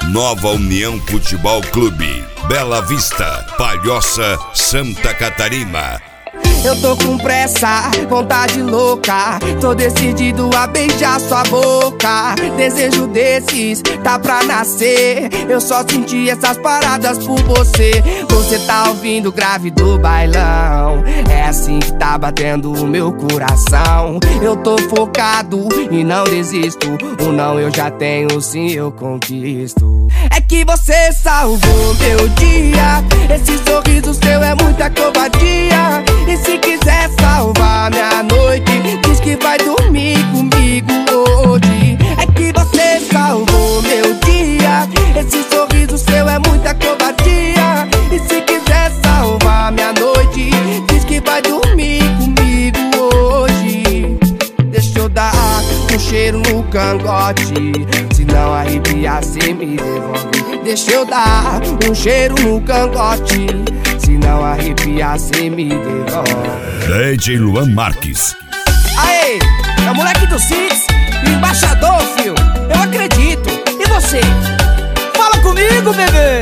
Nova União Futebol Clube, Bela Vista, Palhoça, Santa Catarina. Eu tô com pressa, vontade louca, tô decidido a beijar sua boca. Desejo desses, tá pra nascer. Eu só senti essas paradas por você. Você tá ouvindo o grave do bailão, é assim que tá batendo o meu coração. Eu tô focado e não desisto. O não eu já tenho, o sim eu conquisto. É que você salvou meu dia. Esse sorriso seu é muita covardia. E se quiser salvar minha noite, diz que vai dormir comigo hoje. É que você salvou meu dia. Esse sorriso seu é muita covardia. E se quiser salvar minha noite, diz que vai dormir comigo hoje. Deixa eu dar um cheiro no cangote, se não arrepiar cê me devolve. Deixa eu dar um cheiro no cangote, se não arrepiar cê me devolve. DJ Luan Marques. Aê, é o moleque do Six, embaixador, fio. Eu acredito, e você? Fala comigo, bebê.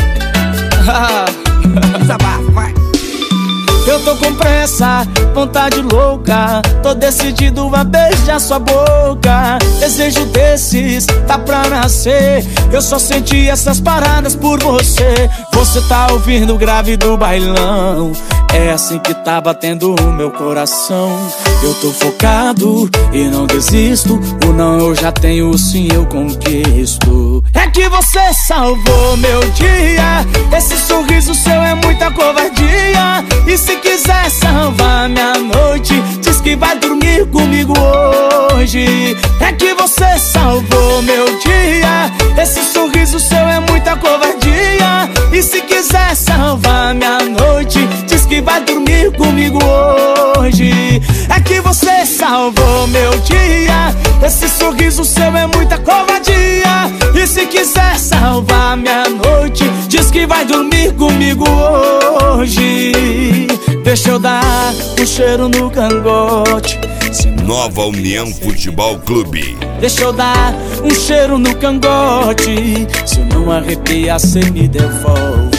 Desabafa, vai. Eu tô com pressa, vontade louca, tô decidido a beijar sua boca. Desejo desses, tá pra nascer. Eu só senti essas paradas por você. Você tá ouvindo o grave do bailão, é assim que tá batendo o meu coração. Eu tô focado e não desisto. O não eu já tenho, o sim eu conquisto. É que você salvou meu dia. Esse sorriso seu é muita covardia. E se quiser salvar minha noite, diz que vai dormir comigo hoje. É que você salvou meu dia. Esse sorriso seu é muita covardia. E se quiser salvar minha noite, diz que vai dormir comigo hoje. É que você salvou meu dia. Esse sorriso seu é muita covardia. E se quiser salvar minha noite, diz que vai dormir comigo hoje. Deixa eu dar um cheiro no cangote. Nova União Futebol Clube. Deixa eu dar um cheiro no cangote. Se eu não arrepiar, cê me devolve.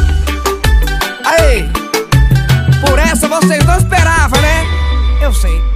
Aí, por essa vocês não esperavam, né? Eu sei.